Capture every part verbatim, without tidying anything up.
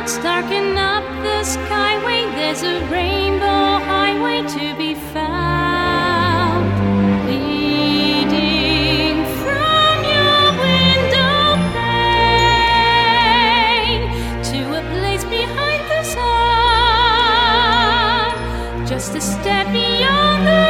clouds darken up the skyway, there's a rainbow highway to be found, leading from your window pane to a place behind the sun, just a step beyond the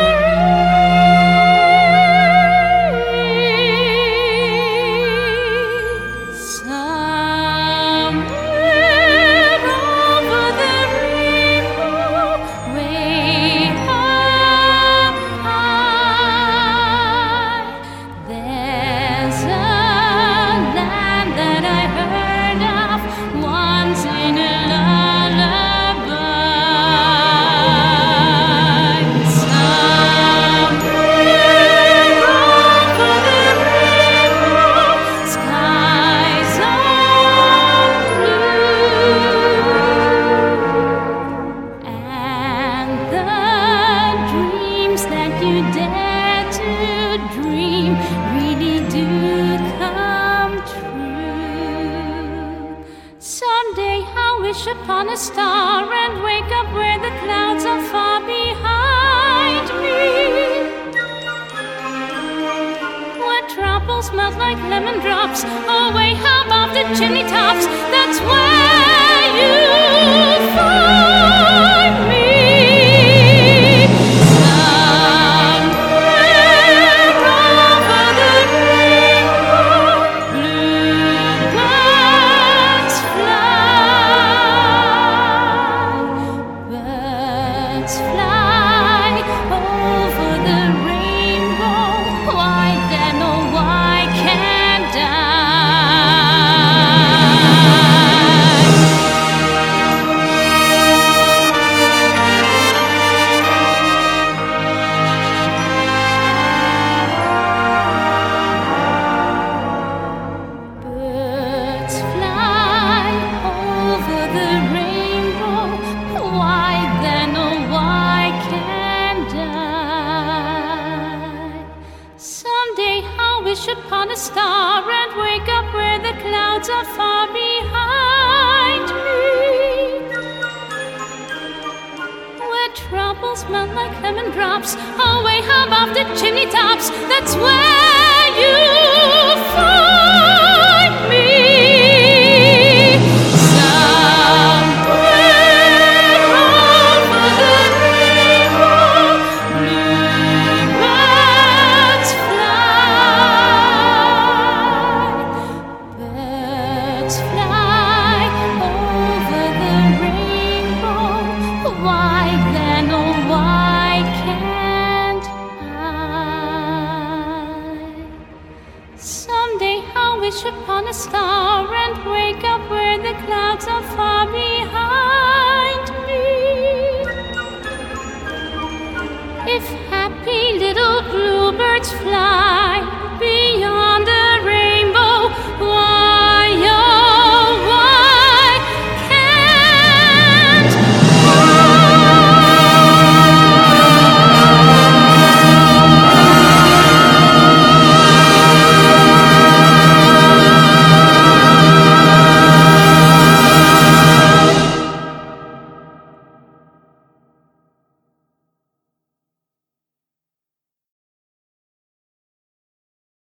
you dare to dream really do come true. Someday I'll wish upon a star and wake up where the clouds are far behind me, where troubles melt like lemon drops away above the chimney tops. That's where you'll find me. Wish upon a star and wake up where the clouds are far behind me, where troubles melt like lemon drops away above the chimney tops. That's where